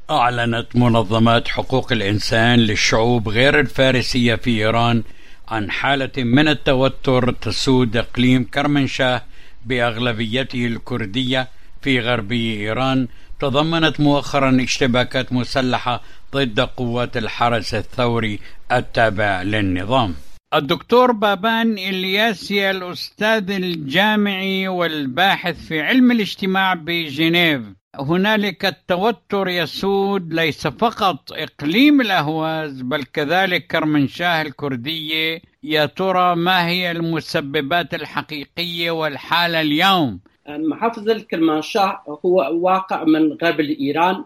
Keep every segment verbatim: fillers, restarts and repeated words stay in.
أعلنت منظمات حقوق الإنسان للشعوب غير الفارسية في إيران عن حالة من التوتر تسود إقليم كرمنشاه بأغلبيته الكردية في غربي إيران، تضمنت مؤخرا اشتباكات مسلحة ضد قوات الحرس الثوري التابع للنظام. الدكتور بابان إلياسي الأستاذ الجامعي والباحث في علم الاجتماع بجنيف، هنالك التوتر يسود ليس فقط إقليم الأهواز بل كذلك كرمنشاه الكردية. يا ترى ما هي المسببات الحقيقية والحالة اليوم؟ محافظة كرمنشاه هو واقع من غرب إيران،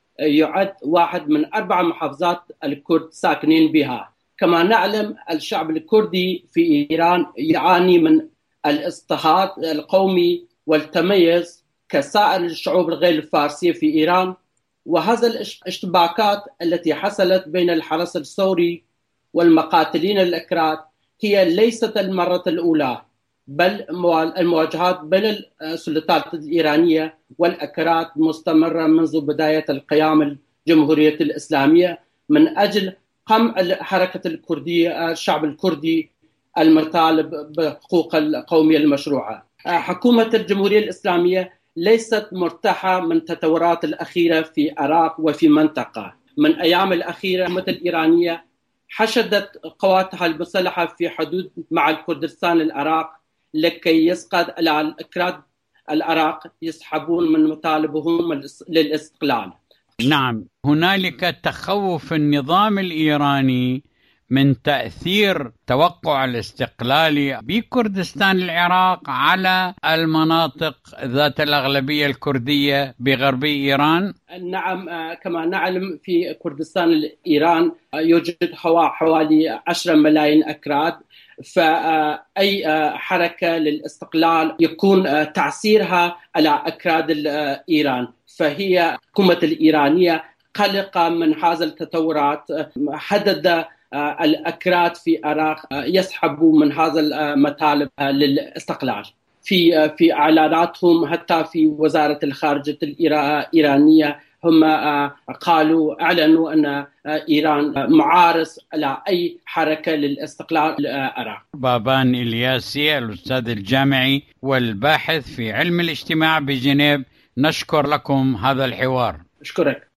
يعد واحد من أربع محافظات الكرد ساكنين بها. كما نعلم الشعب الكردي في إيران يعاني من الاضطهاد القومي والتميز كسائر الشعوب الغير الفارسية في إيران، وهذا الاشتباكات التي حصلت بين الحرس الثوري والمقاتلين الأكراد هي ليست المرة الأولى، بل المواجهات بين السلطات الإيرانية والأكراد مستمرة منذ بداية القيام الجمهورية الإسلامية من أجل قمع الحركة الكردية، الشعب الكردي المطالب بحقوق القومية المشروعة. حكومة الجمهورية الإسلامية ليست مرتاحة من التطورات الأخيرة في العراق وفي منطقة. من أيام الأخيرة الحكومة الإيرانية حشدت قواتها المسلحة في حدود مع الكردستان العراق لكي يسقط الأكراد العراق يسحبون من مطالبهم للاستقلال. نعم، هنالك تخوف النظام الإيراني من تأثير توقع الاستقلال بكردستان العراق على المناطق ذات الأغلبية الكردية بغربي إيران. نعم، كما نعلم في كردستان الإيران يوجد حوالي عشرة ملايين أكراد، فأي حركة للاستقلال يكون تأثيرها على أكراد إيران، فهي الحكومة الإيرانية قلقة من هذا التطورات. حدد الأكراد في العراق يسحبوا من هذا المطالب للاستقلال في في اعلاناتهم، حتى في وزارة الخارجية الإيرانية هم قالوا اعلنوا ان ايران معارض على اي حركة للاستقلال العراق. بابان إلياسي الأستاذ الجامعي والباحث في علم الاجتماع بجنيف، نشكر لكم هذا الحوار. أشكرك.